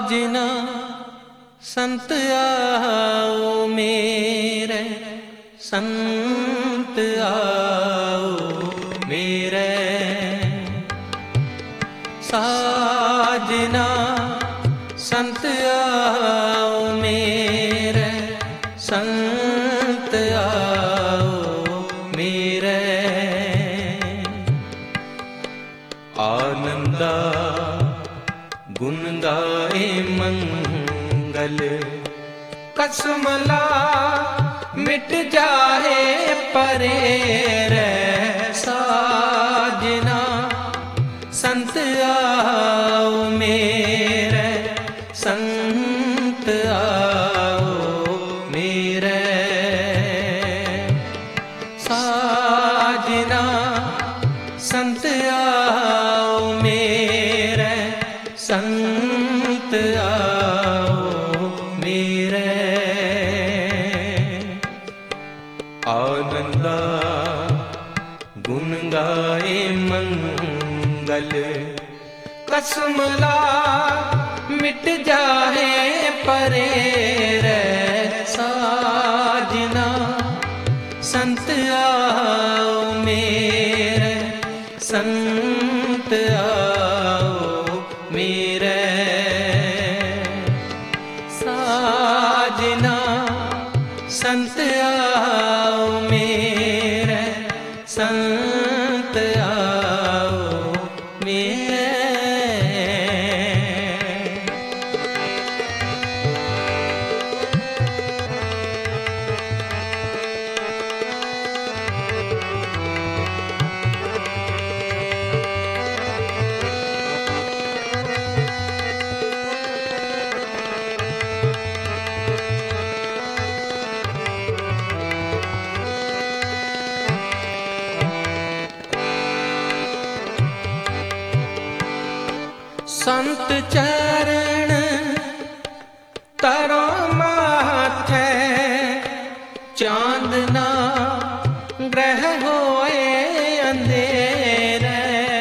साजना संत आओ मेरे, संत आओ मेरे। साजना संत आओ मेरे, संत आओ मेरे। आनंदा गुण गाए मंगल, कसमला मिट जाए परे रे। साजना संत आओ मेरे, संत आओ मेरे। साजना संत आओ मेरे, संत आओ मेरे। आनंदा गुण गाए मंगल, कसमला मिट जाए परे रे। साजना संत आओ मेरे, संत आओ मेरे। साजना संत आओ मेरे, संत आओ मेरे। संत चरण तरो माथे, चांदना ग्रह होए अंधेरे।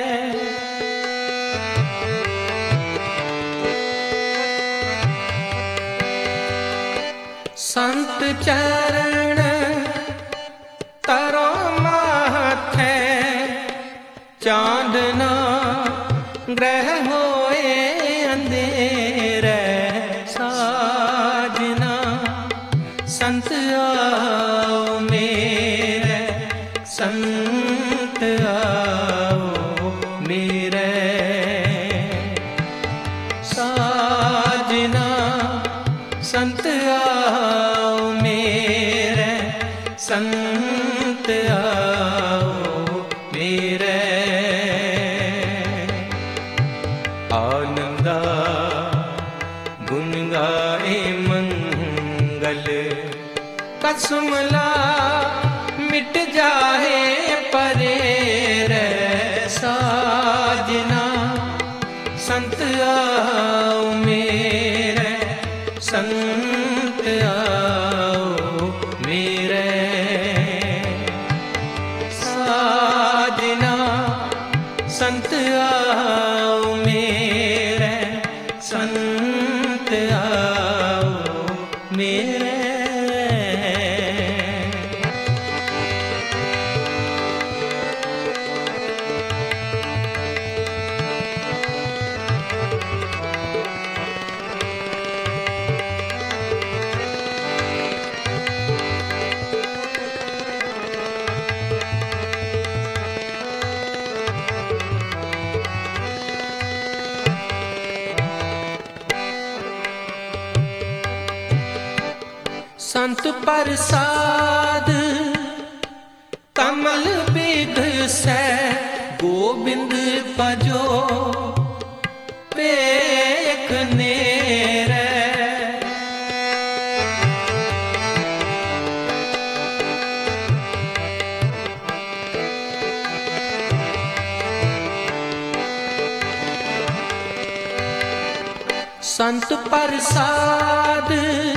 संत चरण तरो माथे, चांदना ग्रह होए अंधेरे। साजना संत आओ मेरे, संत आओ मेरे। साजना संत आओ मेरे, संत आओ मेरे। आनंदा गुण गाए मंगल, कसमला मिट जाए परे रे। साजना संत आओ मेरे, संत आओ मेरे। साजना संत आओ मेरे, संत आओ मेरे। संत प्रसाद कमल बिगसै, गोबिंद भजो पेख नेरे। संत प्रसाद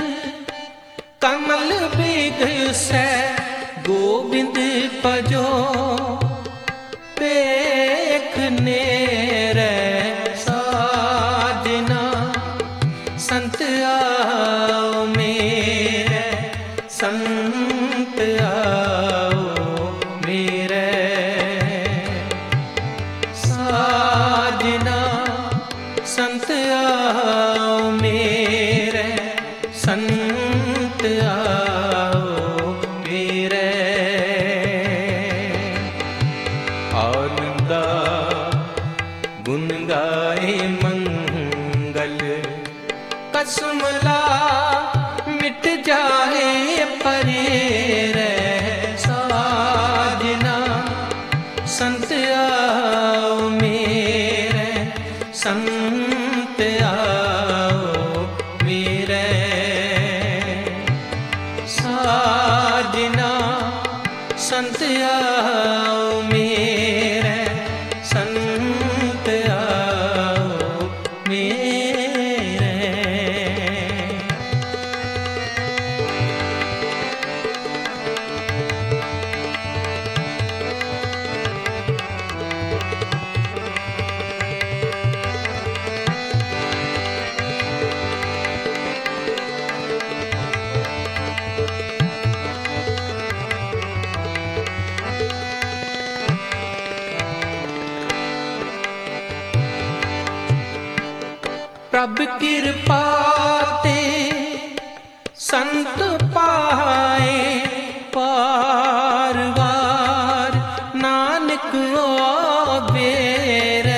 कमल बिगसै, गोबिंद भजो पेख नेरे। साजना संत आओ मेरे, संत आओ मेरे। साजना संत आओ मेरे, संत आओ मेरे। आनंदा गुन गाए मंगल, कसमला मिट जाए परे रे। साजना संत आओ मेरे, संत आओ मेरे। साजना संत आओ मेरे, संत आओ मेरे। प्रभ कृपा ते संत पाए, पार वार नानक बेरे।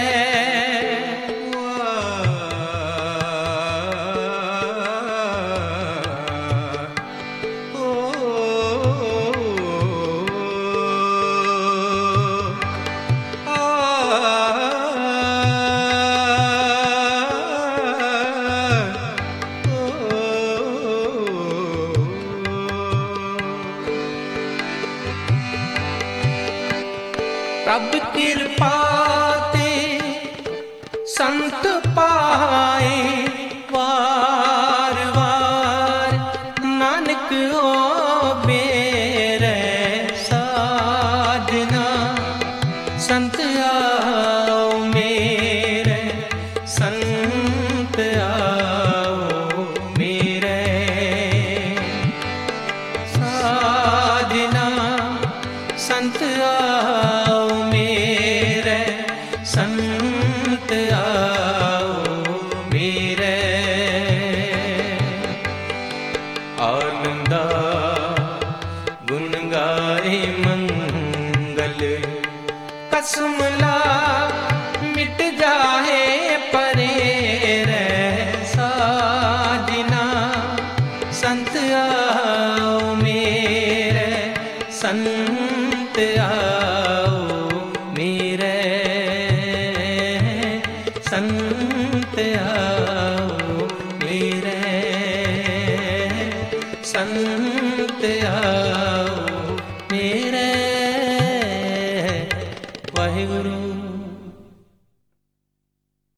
प्रभ कृपा ते संत पाए, वार वार नानक बेरे। साजना संत आओ मेरे, संत आओ मेरे। साजना संत आओ मेरे, संत आओ मेरे। आनंदा गुन गाए मंगल, कसमला मिट जाए परे रे। साजना संत आओ मेरे, संत आओ मेरे, संत आओ।